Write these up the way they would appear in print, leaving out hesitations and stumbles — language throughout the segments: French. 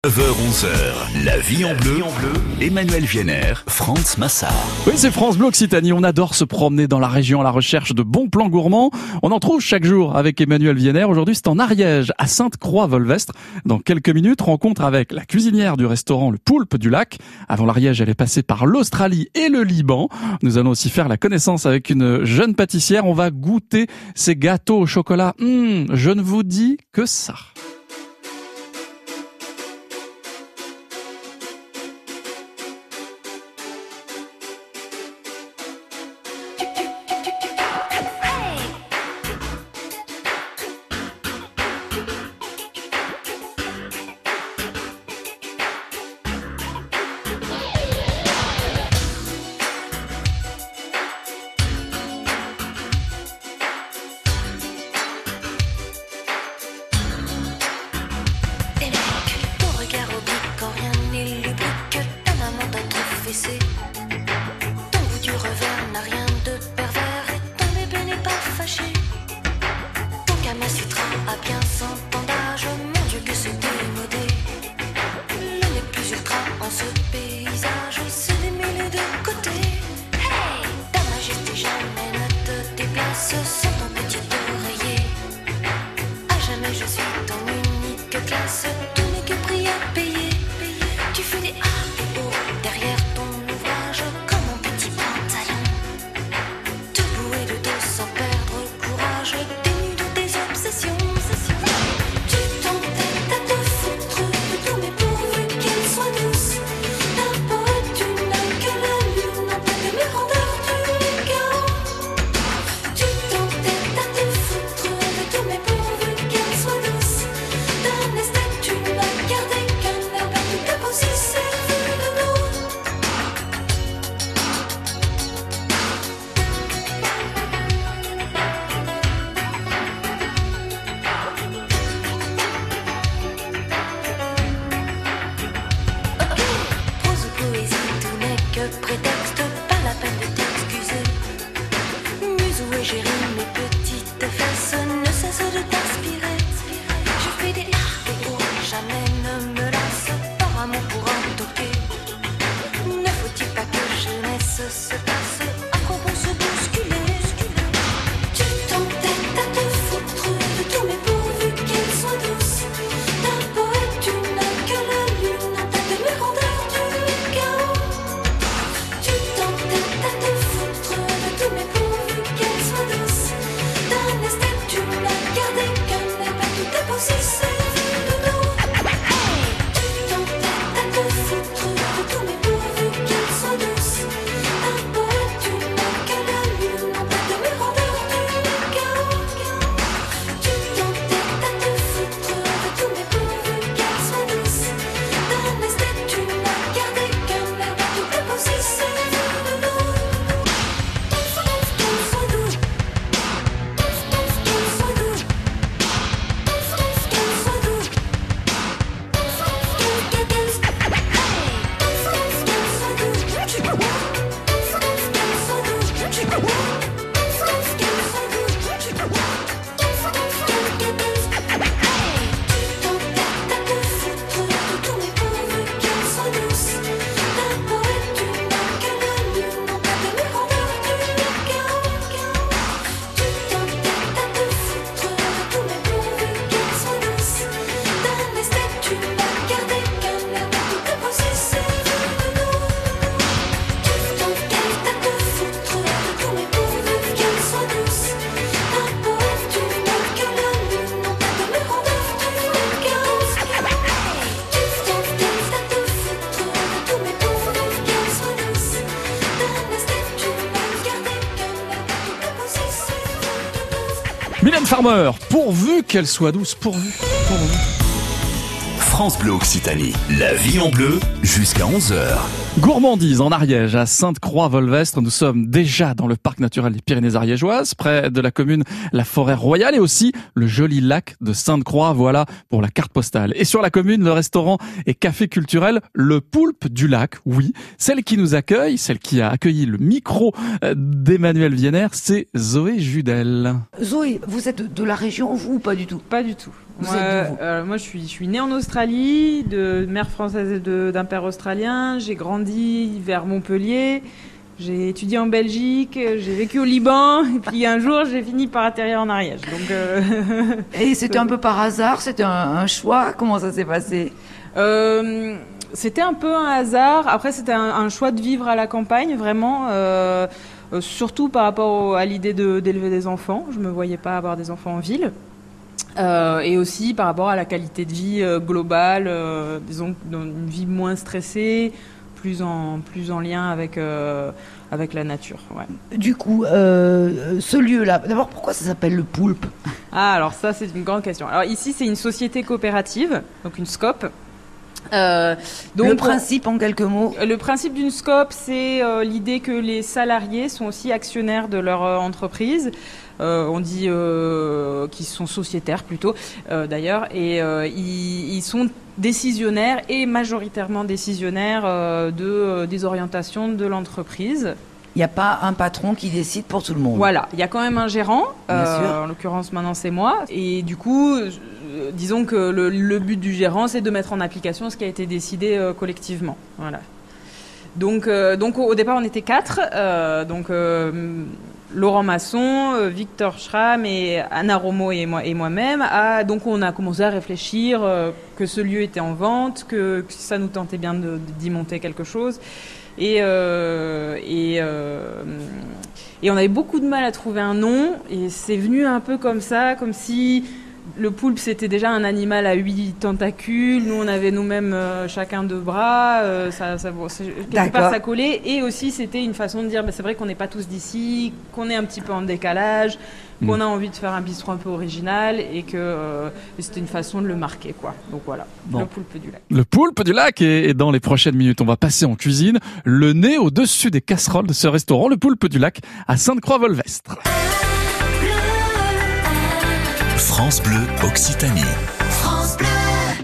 9h-11h, la vie en bleu, Emmanuel Vienner, Franz Massard. Oui, c'est France Bleu Occitanie. On adore se promener dans la région à la recherche de bons plans gourmands. On en trouve chaque jour avec Emmanuel Vienner. Aujourd'hui, c'est en Ariège, à Sainte-Croix-Volvestre. Dans quelques minutes, rencontre avec la cuisinière du restaurant Le Poulpe du Lac. Avant l'Ariège, elle est passée par l'Australie et le Liban. Nous allons aussi faire la connaissance avec une jeune pâtissière. On va goûter ses gâteaux au chocolat. Je ne vous dis que ça. Ton goût du revers n'a rien de pervers et ton bébé n'est pas fâché. Ton Kama Sutra a bien son bandage, mon Dieu que c'est démodé. Le nez plus ultra en ce paysage se démêlé de côté. Hey, ta majesté jamais ne te déplace sans ton petit oreiller. À jamais je suis ton unique classe, tout n'est que prix à payer. Tu fais des A et O derrière ton ouvrage comme un petit pantalon. Debout et de dos sans perdre courage, dénu de tes obsessions. Tu t'entêtes à te foutre de tout, mais pourvu qu'elle soit douce. Ta poète, tu n'aimes que la lune en tête de mes rondeurs du chaos. Tu t'entêtes à te foutre de tout, mais pourvu qu'elle soit douce. D'un esthète, tu n'as gardé qu'un air bête de ta position. Prétexte, pas la peine de t'excuser. Muse ou égérie, mes petites fesses ne cessent de t'inspirer. Je fais des A, jamais ne me lasse par amour pour un toqué. Ne faut-il pas que jeunesse se passe après qu'on se bousculer. Tu t'entêtes à te foutre de tout, mais pourvu qu'elle soit douce. D'un poète, tu n'as que la lune en tête de mes rondeurs du chaos. Tu t'entêtes à te foutre de tout, mais pourvu qu'elle soit douce. D'un esthète, tu n'as gardé qu'un air pas tout déposé. Mylène Farmer, pourvu qu'elle soit douce, pourvu. France Bleu Occitanie, la vie en bleu, jusqu'à 11h. Gourmandise en Ariège, à Sainte-Croix-Volvestre. Nous sommes déjà dans le parc naturel des Pyrénées ariégeoises, près de la commune La Forêt Royale et aussi le joli lac de Sainte-Croix. Voilà pour la carte postale. Et sur la commune, le restaurant et café culturel Le Poulpe du Lac. Oui, celle qui nous accueille, celle qui a accueilli le micro d'Emmanuel Vienner, c'est Zoé Judel. Zoé, vous êtes de la région, vous, ou pas du tout? Pas du tout. Vous êtes d'où, vous ? Moi, je suis née en Australie, de mère française et d'un père australien. J'ai grandi vers Montpellier. J'ai étudié en Belgique, j'ai vécu au Liban, et puis un jour, j'ai fini par atterrir en Ariège. Donc, Et c'était un peu par hasard, c'était un choix. Comment ça s'est passé ? C'était un peu un hasard. Après, c'était un choix de vivre à la campagne, vraiment. Surtout par rapport à l'idée d'élever des enfants. Je ne me voyais pas avoir des enfants en ville. Et aussi par rapport à la qualité de vie globale, disons, une vie moins stressée, plus en lien avec la nature. Ouais. Du coup, ce lieu-là, d'abord, pourquoi ça s'appelle le Poulpe ? Ah, alors ça, c'est une grande question. Alors ici, c'est une société coopérative, donc une SCOP. Donc, le principe, en quelques mots ? Le principe d'une SCOP, c'est l'idée que les salariés sont aussi actionnaires de leur entreprise. On dit qu'ils sont sociétaires plutôt, d'ailleurs, et ils sont décisionnaires et majoritairement décisionnaires des orientations de l'entreprise. Il n'y a pas un patron qui décide pour tout le monde. Voilà, il y a quand même un gérant, Bien sûr. en l'occurrence maintenant c'est moi, et du coup, disons que le but du gérant, c'est de mettre en application ce qui a été décidé collectivement. Voilà. Donc au départ on était 4, Laurent Masson, Victor Schramm et Anna Romo et moi-même. Donc on a commencé à réfléchir que ce lieu était en vente, que ça nous tentait bien d'y monter quelque chose. Et on avait beaucoup de mal à trouver un nom, et c'est venu un peu comme ça, comme si le poulpe c'était déjà un animal à 8 tentacules, nous on avait nous-mêmes chacun 2 bras, quelque part ça collait, et aussi c'était une façon de dire c'est vrai qu'on n'est pas tous d'ici, qu'on est un petit peu en décalage, qu'on a envie de faire un bistrot un peu original, et que c'était une façon de le marquer, quoi. Donc voilà, le poulpe du lac. Le poulpe du lac, et dans les prochaines minutes, on va passer en cuisine, le nez au-dessus des casseroles de ce restaurant, le Poulpe du Lac, à Sainte-Croix-Volvestre. France Bleu Occitanie. France Bleu.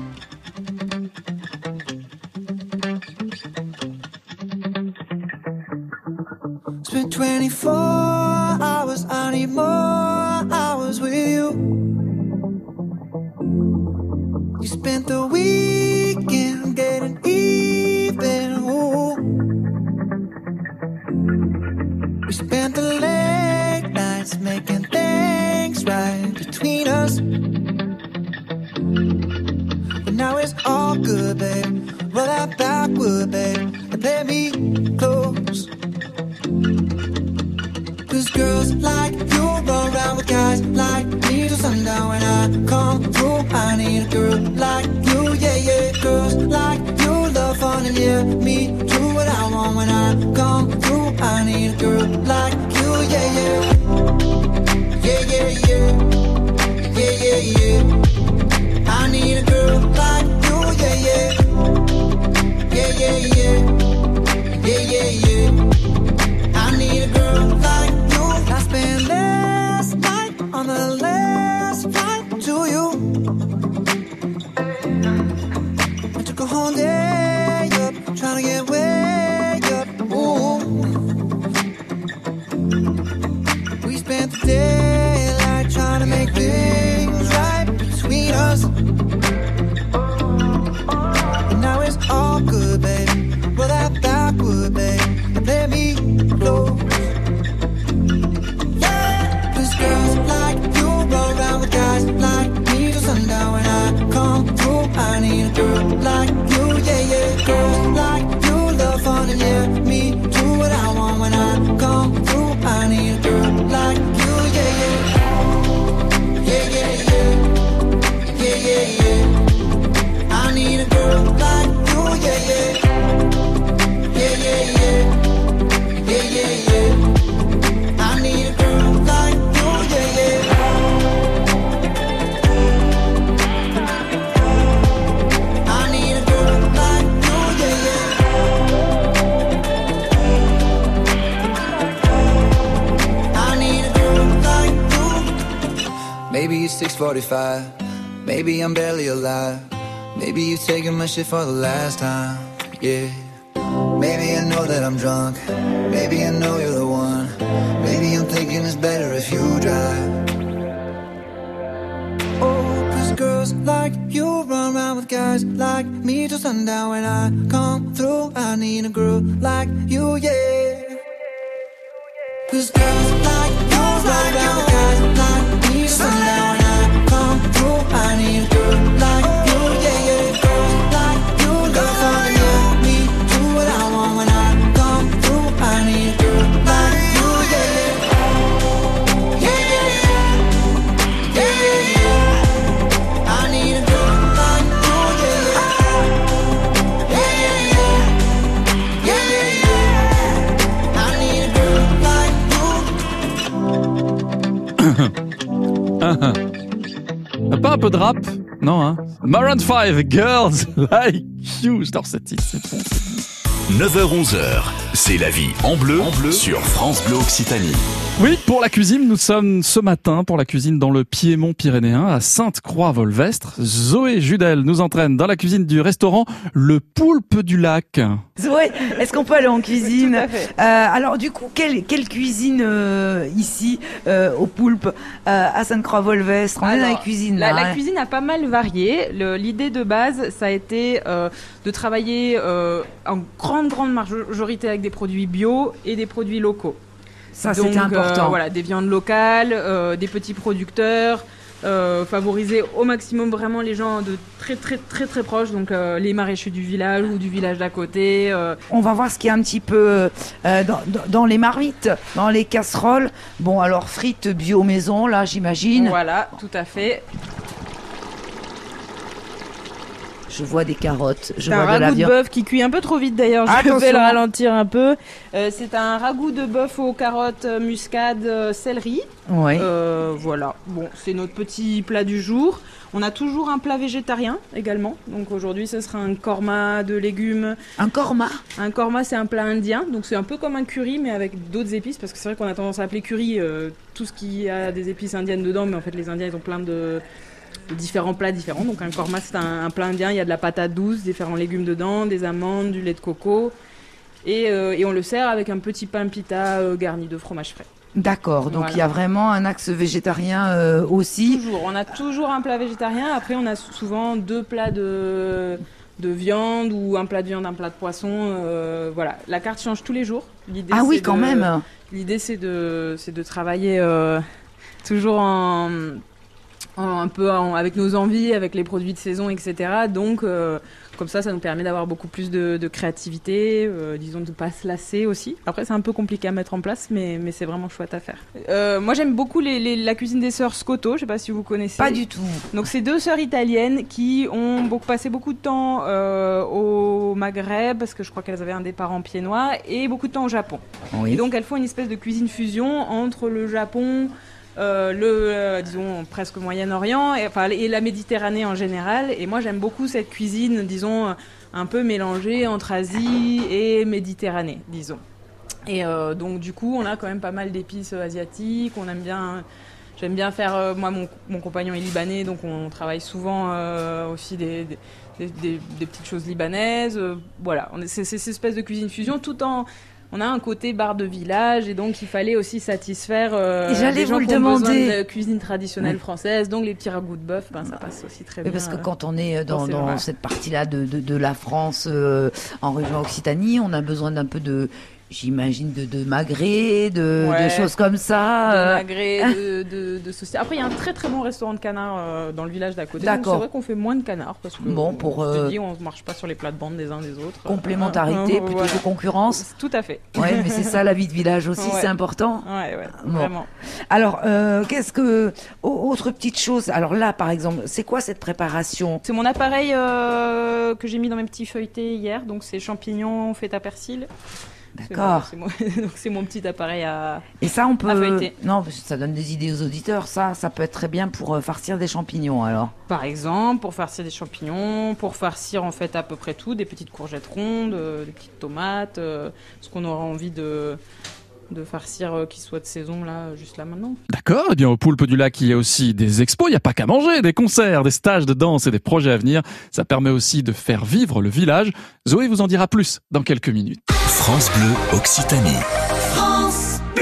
Spent 24 hours, I need more hours with you. You spent the weekend getting even, ooh. We spent the late nights making things right between us. But now it's all good, babe. Roll that backward, babe, and play me close. Cause girls like you run around with guys like me till sundown. When I come through, I need a girl like you, yeah, yeah. Girls like you love fun, and yeah, me do what I want. When I come through, I need a girl like you, yeah, yeah. Yeah, yeah, yeah. Yeah, yeah, yeah. I need a girl like you, yeah, yeah. Yeah, yeah, yeah. Yeah, yeah, yeah. I need a girl like you. I spent last night on the last flight to you. I took a whole day up, trying to get way up. Ooh. We spent the daylight trying to make things right between us. And now it's all good, baby. Roll that backward, babe, and play me close. Yeah, 'cause girls like you roll around with guys like me till sundown. When I come through, I need a girl like you, yeah, yeah. Girls like you love fun, and yeah, me do what I want. When I come through, I need a girl like you, yeah, yeah. Yeah, yeah, yeah. Yeah, yeah, yeah. I need a girl like you, yeah, yeah. Yeah, yeah, yeah. Yeah, yeah, yeah. I need a girl like you, yeah, yeah. I need a girl like you, yeah, yeah. I need a girl like you. Maybe it's 6:45. Maybe I'm barely alive. Maybe you've taken my shit for the last time, yeah. Maybe I know that I'm drunk. Maybe I know you're the one. Maybe I'm thinking it's better if you drive. Oh, 'cause girls like you run around with guys like me till sundown. When I come through, I need a girl like you, yeah. 'Cause girls like you run around with guys like me till sundown. When I come through, I need a girl like you, yeah, yeah. Girls like you love fun, yeah. Me do what I want when I come through. I need a girl like you, yeah, yeah. Yeah, yeah, yeah. Yeah, yeah, yeah. I need a girl like you, yeah, yeah. Yeah, yeah, yeah. Yeah, yeah, yeah. I need a girl like you. Pas un peu de rap? Non, hein. Maroon 5, Girls Like You. J'adore cette titre, c'est bon. 9h-11h, c'est la vie en bleu sur France Bleu Occitanie. Oui, pour la cuisine, nous sommes ce matin pour la cuisine dans le Piémont pyrénéen, à Sainte-Croix-Volvestre. Zoé Judel nous entraîne dans la cuisine du restaurant Le Poulpe du Lac. Zoé, est-ce qu'on peut aller en cuisine? Tout à fait. Alors du coup, quelle cuisine ici au Poulpe à Sainte-Croix-Volvestre? On est dans la cuisine. La là, hein. cuisine a pas mal varié. L'idée de base, ça a été de travailler en grande majorité avec des produits bio et des produits locaux. Ça, Donc, c'était important. voilà, des viandes locales, des petits producteurs, favoriser au maximum vraiment les gens de très proches, donc les maraîchers du village ou du village d'à côté. On va voir ce qu'il y a un petit peu dans les marmites, dans les casseroles. Bon, alors frites bio maison, là, j'imagine. Voilà, tout à fait. Je vois des carottes, je C'est un vois de la ragoût de viande. bœuf qui cuit un peu trop vite d'ailleurs, je Attention. vais le ralentir un peu. C'est un ragoût de bœuf aux carottes, muscade, céleri. Oui. Voilà, bon, c'est notre petit plat du jour. On a toujours un plat végétarien également. Donc aujourd'hui, ce sera un korma de légumes. Un korma. Un korma, c'est un plat indien. Donc c'est un peu comme un curry, mais avec d'autres épices. Parce que c'est vrai qu'on a tendance à appeler curry tout ce qui a des épices indiennes dedans. Mais en fait, les Indiens, ils ont plein de différents plats différents. Donc un korma, c'est un plat indien. Il y a de la patate douce, différents légumes dedans, des amandes, du lait de coco. Et on le sert avec un petit pain pita garni de fromage frais. D'accord, donc Voilà. il y a vraiment un axe végétarien aussi. Toujours, on a toujours un plat végétarien. Après, on a souvent deux plats de viande ou un plat de viande, un plat de poisson. Voilà, la carte change tous les jours. L'idée, Ah oui, c'est quand même. L'idée, c'est de travailler toujours avec nos envies, avec les produits de saison, etc. Donc, comme ça nous permet d'avoir beaucoup plus de créativité, disons de ne pas se lasser aussi. Après, c'est un peu compliqué à mettre en place, mais c'est vraiment chouette à faire. Moi, j'aime beaucoup la cuisine des sœurs Scotto, je ne sais pas si vous connaissez. Pas du tout. Donc, c'est deux sœurs italiennes qui ont passé beaucoup de temps au Maghreb, parce que je crois qu'elles avaient un des parents pieds-noirs, et beaucoup de temps au Japon. Oui. Et donc, elles font une espèce de cuisine fusion entre le Japon, disons presque Moyen-Orient et la Méditerranée en général. Et moi, j'aime beaucoup cette cuisine, disons, un peu mélangée entre Asie et Méditerranée, disons. Et donc, du coup, on a quand même pas mal d'épices asiatiques. J'aime bien faire... moi, mon compagnon est libanais, donc on travaille souvent aussi des petites choses libanaises. Voilà, c'est cette espèce de cuisine fusion tout en... On a un côté bar de village et donc il fallait aussi satisfaire j'allais les gens vous le qui ont besoin demander. de cuisine traditionnelle française, donc les petits ragoûts de bœuf, ça passe aussi très bien. Parce que quand on est c'est dans vrai. cette partie-là de la France, en région Occitanie, on a besoin d'un peu j'imagine, de magret, de Ouais. choses comme de ça. magret, de saucisses. Après, il y a un très très bon restaurant de canard dans le village d'à côté. D'accord. Donc c'est vrai qu'on fait moins de canard parce que Bon, pour, je te dis, on ne marche pas sur les plates-bandes des uns des autres. Complémentarité plutôt Voilà. que concurrence. Tout à fait. Oui, mais c'est ça la vie de village aussi, Ouais. c'est important. Ouais, Bon. vraiment. Alors, autre petite chose. Alors là, par exemple, c'est quoi cette préparation? C'est mon appareil que j'ai mis dans mes petits feuilletés hier. Donc c'est champignons feta persil. D'accord. Donc c'est mon petit appareil à... Et ça, on peut. À feuilleter. Non, parce que ça donne des idées aux auditeurs. Ça peut être très bien pour farcir des champignons. Alors. Par exemple, pour farcir des champignons, pour farcir en fait à peu près tout, des petites courgettes rondes, des petites tomates, ce qu'on aura envie de farcir qui soit de saison là, juste là maintenant. D'accord, eh bien au Poulpe du Lac, il y a aussi des expos, il n'y a pas qu'à manger, des concerts, des stages de danse et des projets à venir. Ça permet aussi de faire vivre le village. Zoé vous en dira plus dans quelques minutes. France Bleu Occitanie. France Bleu.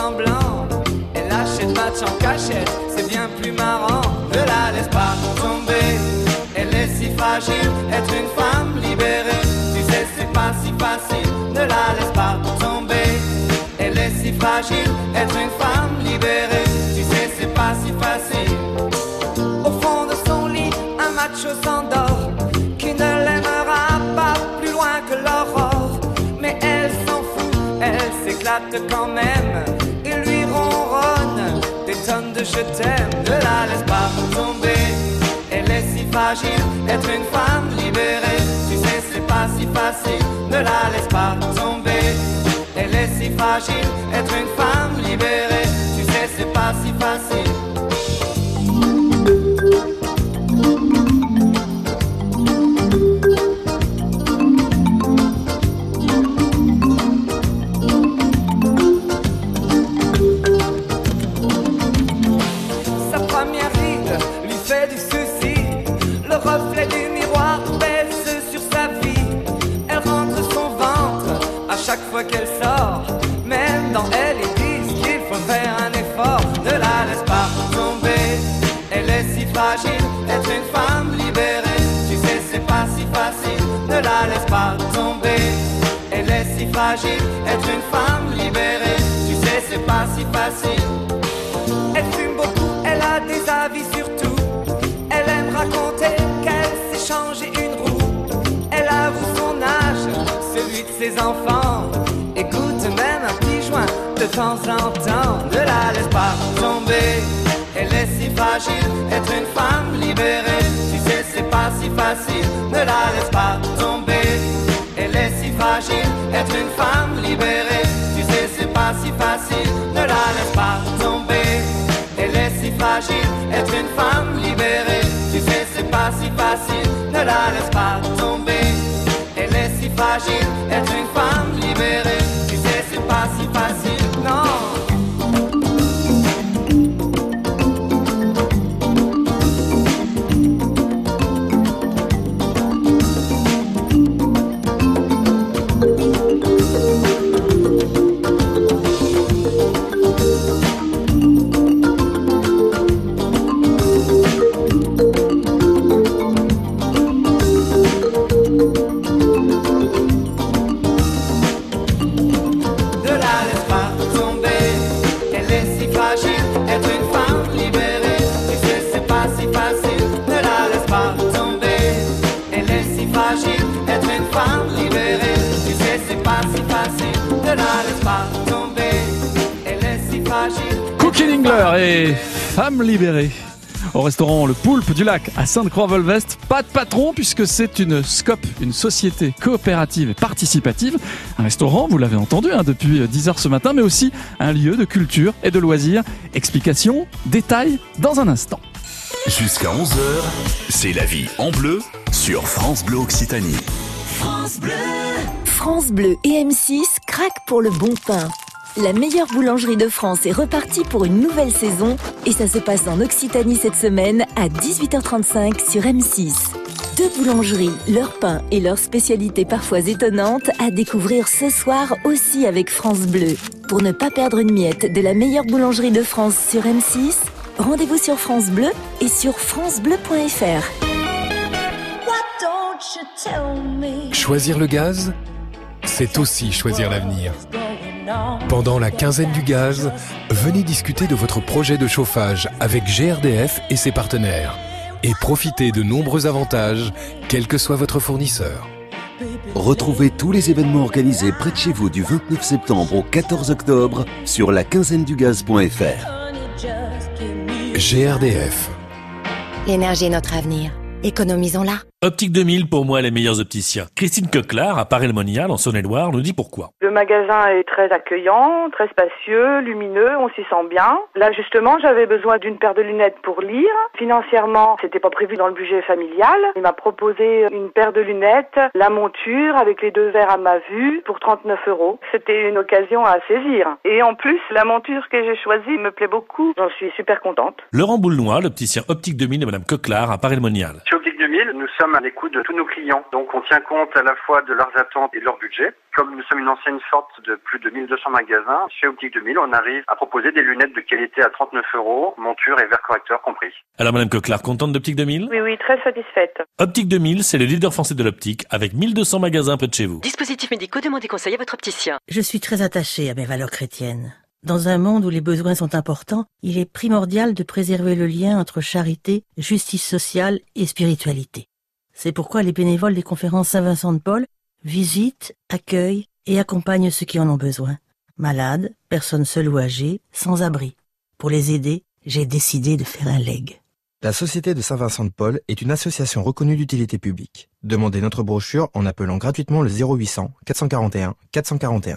semblant. Elle achète match en cachette, c'est bien plus marrant. Ne la laisse pas tomber, elle est si fragile. Être une femme libérée, tu sais c'est pas si facile. Ne la laisse pas tomber, elle est si fragile. Être une femme libérée, tu sais c'est pas si facile. Au fond de son lit, un macho s'endort, qui ne l'aimera pas plus loin que l'aurore. Mais elle s'en fout, elle s'éclate quand même, et lui ronronne des tonnes de je t'aime. Ne la laisse pas tomber, elle est si fragile. Être une femme libérée, tu sais c'est pas si facile. Ne la laisse pas tomber, elle est si fragile. Être une femme libérée, tu sais c'est pas si facile. Sa première ride lui fait du souci, le reflet du miroir pèse sur sa vie. Elle rentre son ventre à chaque fois qu'elle sort, même dans elle ils disent qu'il faut faire un effort. Ne la laisse pas tomber, elle est si fragile. Être une femme libérée, tu sais c'est pas si facile. Ne la laisse pas tomber, elle est si fragile. Être une femme libérée, tu sais c'est pas si facile. Elle fume beaucoup, elle a des avis sur tout. Elle aime raconter qu'elle s'est changé une roue. Elle avoue son âge, celui de ses enfants. Écoute même un petit joint de temps en temps. Ne la laisse pas tomber, elle est si fragile. Être une femme libérée, tu sais c'est pas si facile. Ne la laisse pas tomber, elle est si fragile. Être une femme libérée, tu sais c'est pas si facile. Ne la laisse pas tomber, elle est si fragile. Être une femme libérée, tu sais c'est pas si facile. Ne la laisse pas tomber, elle est si fragile. Être une femme libérée, tu sais c'est pas si facile. Non. Cookie Dingler et Femme libérée. Au restaurant Le Poulpe du Lac à Sainte-Croix-Volveste, pas de patron puisque c'est une SCOP, une société coopérative et participative. Un restaurant, vous l'avez entendu depuis 10h ce matin, mais aussi un lieu de culture et de loisirs. Explications, détails dans un instant. Jusqu'à 11h, c'est la vie en bleu sur France Bleu Occitanie. France Bleu. France Bleu et M6 craquent pour le bon pain. La meilleure boulangerie de France est repartie pour une nouvelle saison et ça se passe en Occitanie cette semaine à 18h35 sur M6. Deux boulangeries, leur pain et leurs spécialités parfois étonnantes à découvrir ce soir aussi avec France Bleu. Pour ne pas perdre une miette de la meilleure boulangerie de France sur M6, rendez-vous sur France Bleu et sur francebleu.fr. Choisir le gaz, c'est aussi choisir l'avenir. Pendant la quinzaine du gaz, venez discuter de votre projet de chauffage avec GRDF et ses partenaires et profitez de nombreux avantages, quel que soit votre fournisseur. Retrouvez tous les événements organisés près de chez vous du 29 septembre au 14 octobre sur laquinzainedugaz.fr. GRDF. L'énergie est notre avenir. Économisons-la. Optique 2000, pour moi, les meilleurs opticiens. Christine Coquelard, à Paray-le-Monial, en Saône-et-Loire, nous dit pourquoi. Le magasin est très accueillant, très spacieux, lumineux, on s'y sent bien. Là, justement, j'avais besoin d'une paire de lunettes pour lire. Financièrement, c'était pas prévu dans le budget familial. Il m'a proposé une paire de lunettes, la monture avec les deux verres à ma vue pour 39 €. C'était une occasion à saisir. Et en plus, la monture que j'ai choisie me plaît beaucoup. J'en suis super contente. Laurent Boulnois, l'opticien Optique 2000 de Madame Coquelard, à Paray-le-Monial. Chez Optique 2000, 2000, nous sommes à l'écoute de tous nos clients. Donc on tient compte à la fois de leurs attentes et de leur budget. Comme nous sommes une enseigne forte de plus de 1200 magasins, chez Optique 2000, on arrive à proposer des lunettes de qualité à 39 €, monture et verre correcteur compris. Alors Madame Coquelard, contente d'Optique 2000? Oui, très satisfaite. Optique 2000, c'est le leader français de l'optique avec 1200 magasins près de chez vous. Dispositifs médicaux, demandez conseil à votre opticien. Je suis très attachée à mes valeurs chrétiennes. Dans un monde où les besoins sont importants, il est primordial de préserver le lien entre charité, justice sociale et spiritualité. C'est pourquoi les bénévoles des conférences Saint-Vincent de Paul visitent, accueillent et accompagnent ceux qui en ont besoin. Malades, personnes seules ou âgées, sans abri. Pour les aider, j'ai décidé de faire un leg. La Société de Saint-Vincent de Paul est une association reconnue d'utilité publique. Demandez notre brochure en appelant gratuitement le 0800 441 441.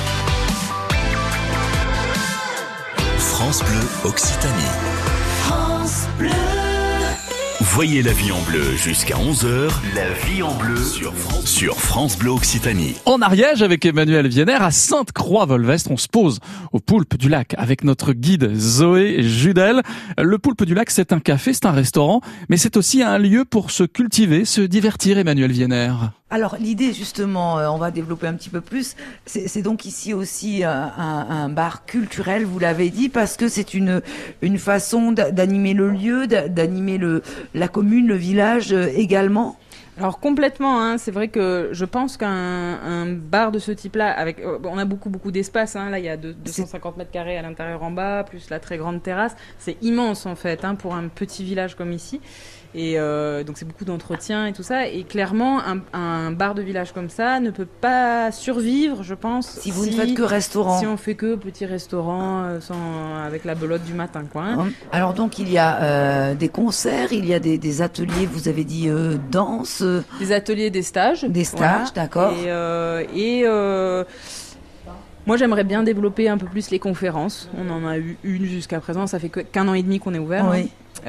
France Bleu Occitanie. France Bleu. Voyez la vie en bleu jusqu'à 11h. La vie en bleu sur France Bleu Occitanie. En Ariège, avec Emmanuel Vienner, à Sainte-Croix-Volvestre, on se pose au Poulpe du Lac avec notre guide Zoé Judel. Le Poulpe du Lac, c'est un café, c'est un restaurant, mais c'est aussi un lieu pour se cultiver, se divertir, Emmanuel Vienner. Alors l'idée justement, on va développer un petit peu plus, c'est donc ici aussi un bar culturel, vous l'avez dit, parce que c'est une façon d'animer le lieu, d'animer la commune, le village également. Alors complètement, hein, c'est vrai que je pense qu'un bar de ce type-là, on a beaucoup d'espace, hein, là il y a 250 mètres carrés à l'intérieur en bas, plus la très grande terrasse, c'est immense en fait, hein, pour un petit village comme ici. Et donc c'est beaucoup d'entretien et tout ça. Et clairement, un bar de village comme ça ne peut pas survivre, je pense. Si vous ne faites que restaurant. Si on fait que petit restaurant avec la belote du matin, quoi. Hein. Alors donc il y a des concerts, il y a des ateliers. Vous avez dit danse. Des ateliers, des stages. Des stages, voilà. D'accord. Moi, j'aimerais bien développer un peu plus les conférences. On en a eu une jusqu'à présent. Ça fait qu'un an et demi qu'on est ouvert. Oui. Hein.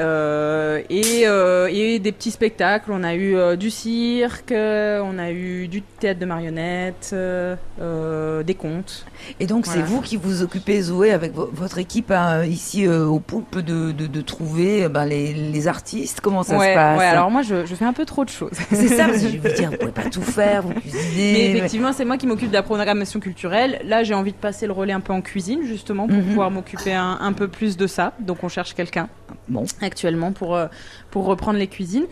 Et des petits spectacles. On a eu du cirque, on a eu du théâtre de marionnettes, des contes. Et donc c'est vous qui vous occupez, Zoé, avec votre équipe ici au Poulpe, de trouver les artistes. Comment ça se passe? Ouais, alors moi je fais un peu trop de choses. C'est ça, parce que je veux dire, vous pouvez pas tout faire, vous cuisinez. Mais effectivement, c'est moi qui m'occupe de la programmation culturelle. Là, j'ai envie de passer le relais un peu en cuisine, justement, pour pouvoir m'occuper un peu plus de ça. Donc on cherche quelqu'un. Bon. Actuellement pour reprendre les cuisines.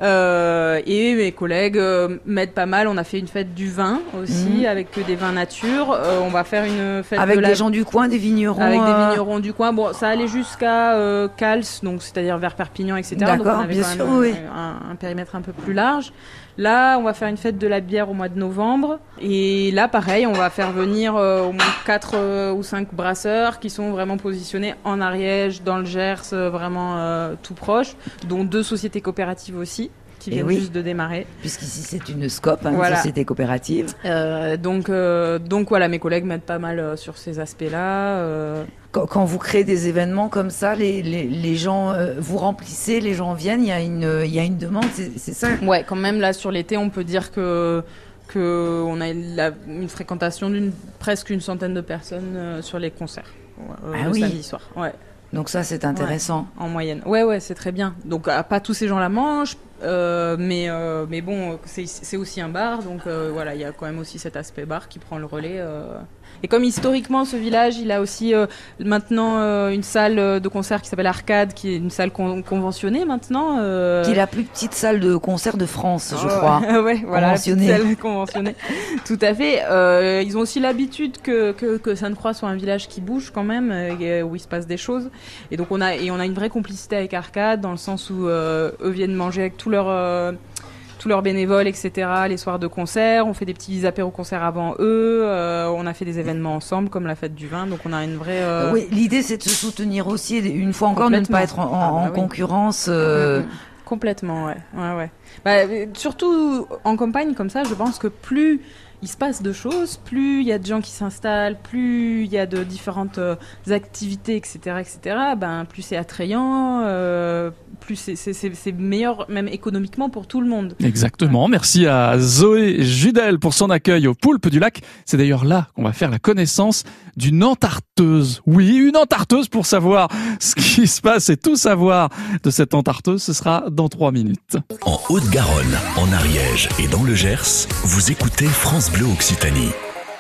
Et mes collègues m'aident pas mal. On a fait une fête du vin aussi, avec que des vins nature. On va faire une fête avec des gens du coin, des vignerons. Avec des vignerons du coin. Bon, ça allait jusqu'à Cals, donc c'est-à-dire vers Perpignan, etc. D'accord, donc on avait bien quand sûr, même oui. un périmètre un peu plus large. Là, on va faire une fête de la bière au mois de novembre. Et là, pareil, on va faire venir au moins 4 ou 5 brasseurs qui sont vraiment positionnés en Ariège, dans le Gers, vraiment tout proche, dont 2 sociétés coopératives aussi, qui viennent juste de démarrer. Puisqu'ici, c'est une SCOP, voilà. Une société coopérative. Donc voilà, mes collègues m'aident pas mal sur ces aspects-là. Quand vous créez des événements comme ça, les gens, vous remplissez, les gens viennent, il y a une demande, c'est ça? Ouais, quand même, là, sur l'été, on peut dire que on a une fréquentation presque une centaine de personnes sur les concerts le samedi soir. Ouais. Donc ça, c'est intéressant. Ouais, en moyenne. Ouais, c'est très bien. Donc pas tous ces gens-là mangent, mais bon, c'est aussi un bar, donc voilà, il y a quand même aussi cet aspect bar qui prend le relais. Et comme historiquement, ce village, il a aussi maintenant une salle de concert qui s'appelle Arcade, qui est une salle conventionnée maintenant. Qui est la plus petite salle de concert de France, je crois. Ouais, voilà, conventionnée. La petite salle conventionnée. Tout à fait. Ils ont aussi l'habitude que Sainte-Croix soit un village qui bouge quand même, où il se passe des choses. Et donc on a une vraie complicité avec Arcade, dans le sens où eux viennent manger avec tous leurs bénévoles, etc. les soirs de concert. On fait des petits apéros-concerts avant eux. On a fait des événements ensemble, comme la fête du vin. Donc on a une vraie... Oui, l'idée, c'est de se soutenir aussi, une fois encore, de ne pas être en concurrence. Complètement, ouais. Surtout en campagne, comme ça, je pense que plus il se passe de choses, plus il y a de gens qui s'installent, plus il y a de différentes activités, etc., plus c'est attrayant, plus c'est meilleur, même économiquement, pour tout le monde. Exactement. Merci à Zoé Judel pour son accueil au Poulpe du Lac. C'est d'ailleurs là qu'on va faire la connaissance d'une entarteuse. Oui, une entarteuse pour savoir ce qui se passe et tout savoir de cette entarteuse. Ce sera dans 3 minutes. En Haute-Garonne, en Ariège et dans le Gers, vous écoutez France Bleu Occitanie.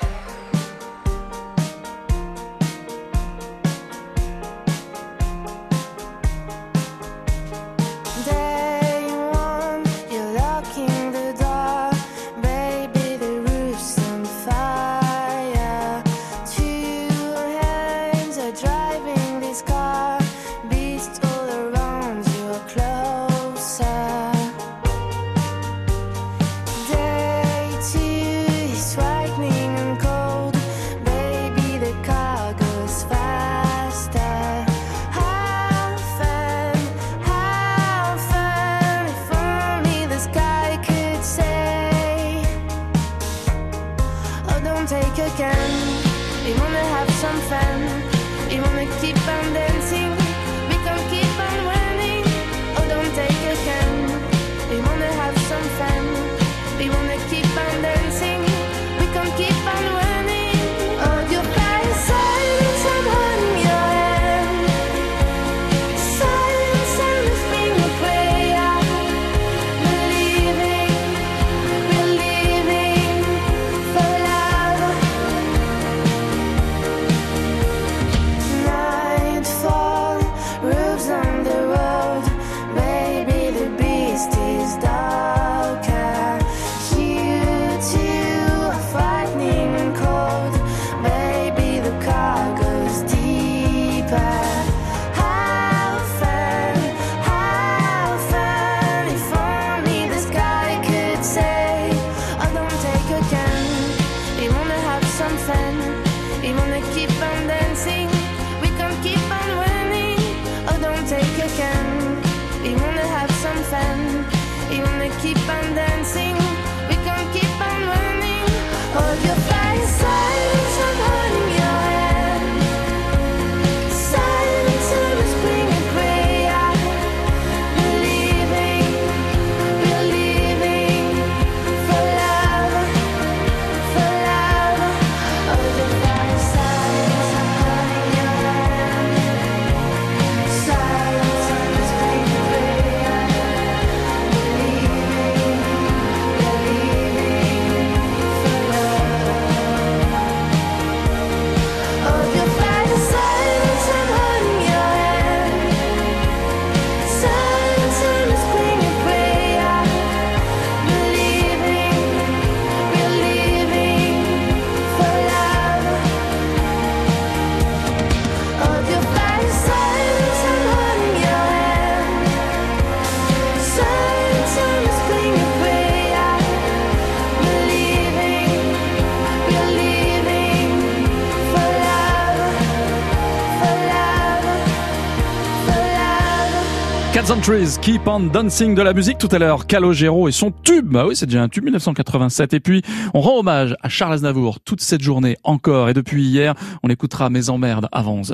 Trees, Keep on Dancing de la musique tout à l'heure. Calogero et son tube. Ah oui, c'est déjà un tube 1987. Et puis, on rend hommage à Charles Aznavour toute cette journée encore. Et depuis hier, on écoutera Mes emmerdes avant 11h.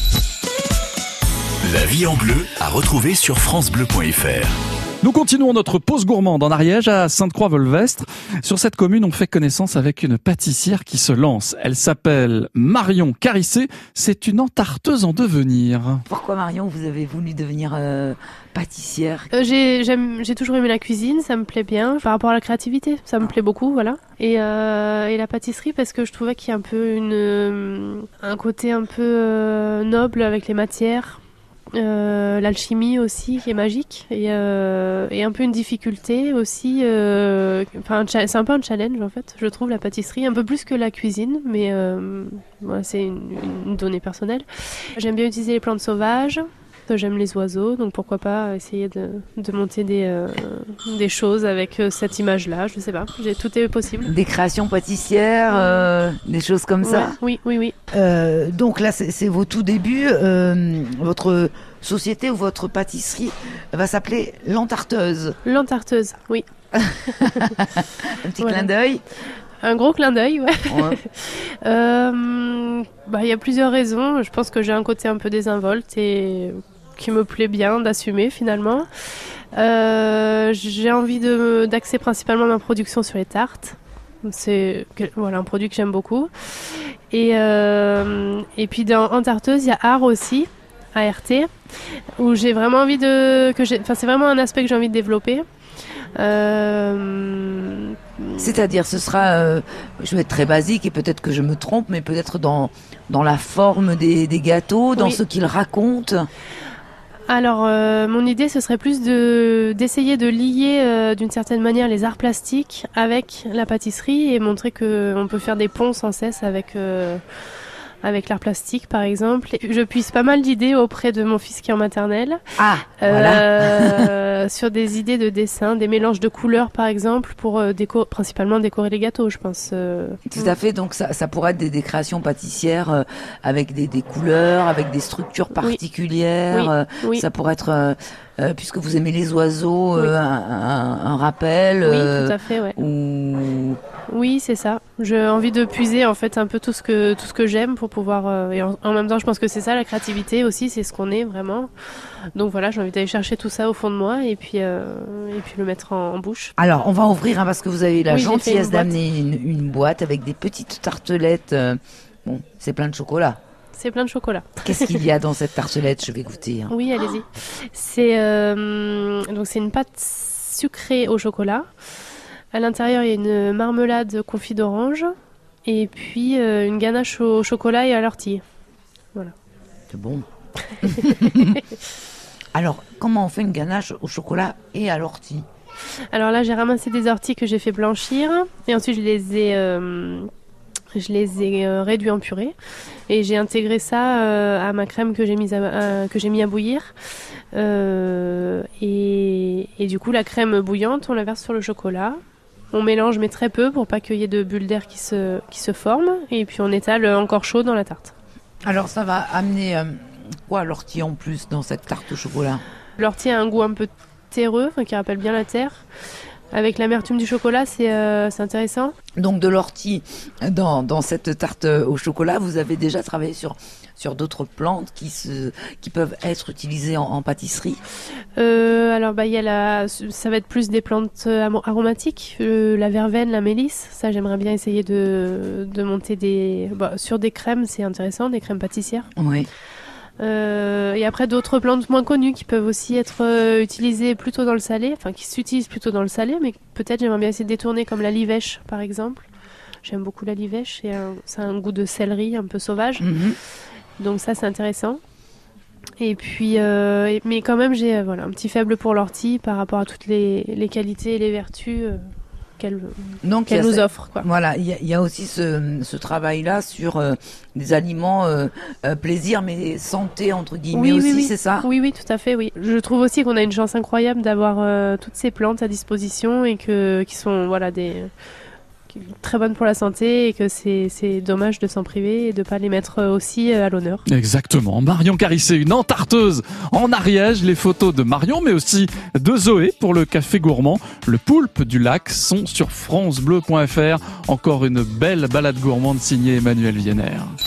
La vie en bleu à retrouver sur francebleu.fr. Nous continuons notre pause gourmande en Ariège à Sainte-Croix-Volvestre. Sur cette commune, on fait connaissance avec une pâtissière qui se lance. Elle s'appelle Marion Carissé. C'est une entarteuse en devenir. Pourquoi Marion, vous avez voulu devenir pâtissière? J'ai toujours aimé la cuisine, ça me plaît bien. Par rapport à la créativité, ça me plaît beaucoup, voilà. Et la pâtisserie parce que je trouvais qu'il y a un peu un côté un peu noble avec les matières. L'alchimie aussi qui est magique et un peu une difficulté aussi c'est un peu un challenge en fait, je trouve, la pâtisserie, un peu plus que la cuisine, mais voilà, c'est une donnée personnelle. J'aime bien utiliser les plantes sauvages, j'aime les oiseaux, donc pourquoi pas essayer de monter des choses avec cette image-là, je sais pas, tout est possible. Des créations pâtissières, des choses comme ça. Oui. Donc là, c'est vos tout débuts. Votre société ou votre pâtisserie va s'appeler L'Entarteuse. L'Entarteuse, oui. Un petit clin d'œil. Un gros clin d'œil, ouais. Il y a plusieurs raisons. Je pense que j'ai un côté un peu désinvolte et qui me plaît bien d'assumer finalement. J'ai envie d'axer principalement ma production sur les tartes. C'est un produit que j'aime beaucoup. Et puis en tarteuse, il y a art aussi, ART, où j'ai vraiment envie c'est vraiment un aspect que j'ai envie de développer. C'est-à-dire, ce sera, je vais être très basique et peut-être que je me trompe, mais peut-être dans la forme des gâteaux, dans ce qu'ils racontent. Alors, mon idée, ce serait plus d'essayer de lier d'une certaine manière les arts plastiques avec la pâtisserie et montrer qu'on peut faire des ponts sans cesse avec l'art plastique, par exemple. Je puise pas mal d'idées auprès de mon fils qui est en maternelle. Voilà. Sur des idées de dessin, des mélanges de couleurs, par exemple, pour principalement décorer les gâteaux, je pense. Tout à fait. Donc, ça pourrait être des créations pâtissières avec des couleurs, avec des structures particulières. Oui. Ça pourrait être... puisque vous aimez les oiseaux, un rappel. Oui, tout à fait, ouais. Oui, c'est ça. J'ai envie de puiser en fait un peu tout ce que j'aime pour pouvoir. Et en même temps, je pense que c'est ça la créativité aussi, c'est ce qu'on est vraiment. Donc voilà, j'ai envie d'aller chercher tout ça au fond de moi et puis le mettre en bouche. Alors, on va ouvrir parce que vous avez la gentillesse j'ai fait d'amener une boîte avec des petites tartelettes. Bon, c'est plein de chocolat. C'est plein de chocolat. Qu'est-ce qu'il y a dans cette tartelette? Je vais goûter. Oui, allez-y. C'est une pâte sucrée au chocolat. À l'intérieur, il y a une marmelade confit d'orange et puis une ganache au chocolat et à l'ortie. Voilà. C'est bon. Alors, comment on fait une ganache au chocolat et à l'ortie? Alors là, j'ai ramassé des orties que j'ai fait blanchir et ensuite je les ai réduits en purée et j'ai intégré ça à ma crème que j'ai mis à bouillir et du coup la crème bouillante on la verse sur le chocolat, on mélange mais très peu pour pas qu'il y ait de bulles d'air qui se forment et puis on étale encore chaud dans la tarte. Alors ça va amener quoi l'ortie en plus dans cette tarte au chocolat? L'ortie a un goût un peu terreux, qui rappelle bien la terre. Avec l'amertume du chocolat, c'est intéressant. Donc de l'ortie dans cette tarte au chocolat, vous avez déjà travaillé sur d'autres plantes qui peuvent être utilisées en pâtisserie? Alors ça va être plus des plantes aromatiques, la verveine, la mélisse. Ça, j'aimerais bien essayer de monter sur des crèmes, c'est intéressant, des crèmes pâtissières. Oui. Et après d'autres plantes moins connues qui peuvent aussi être utilisées plutôt dans le salé, enfin qui s'utilisent plutôt dans le salé, mais peut-être j'aimerais bien essayer de détourner comme la livèche par exemple. J'aime beaucoup la livèche, ça a un goût de céleri un peu sauvage, donc ça c'est intéressant. Et puis, mais quand même j'ai un petit faible pour l'ortie par rapport à toutes les qualités et les vertus qu'elle nous offre, quoi. Voilà, il y a aussi ce travail-là sur des aliments plaisir mais santé entre guillemets oui. C'est ça? Oui, tout à fait, oui. Je trouve aussi qu'on a une chance incroyable d'avoir toutes ces plantes à disposition et qui sont très bonnes pour la santé et que c'est dommage de s'en priver et de pas les mettre aussi à l'honneur. Exactement. Marion Carissé, une entarteuse en Ariège. Les photos de Marion mais aussi de Zoé pour le café gourmand. Le poulpe du lac sont sur francebleu.fr. Encore une belle balade gourmande signée Emmanuel Vienner.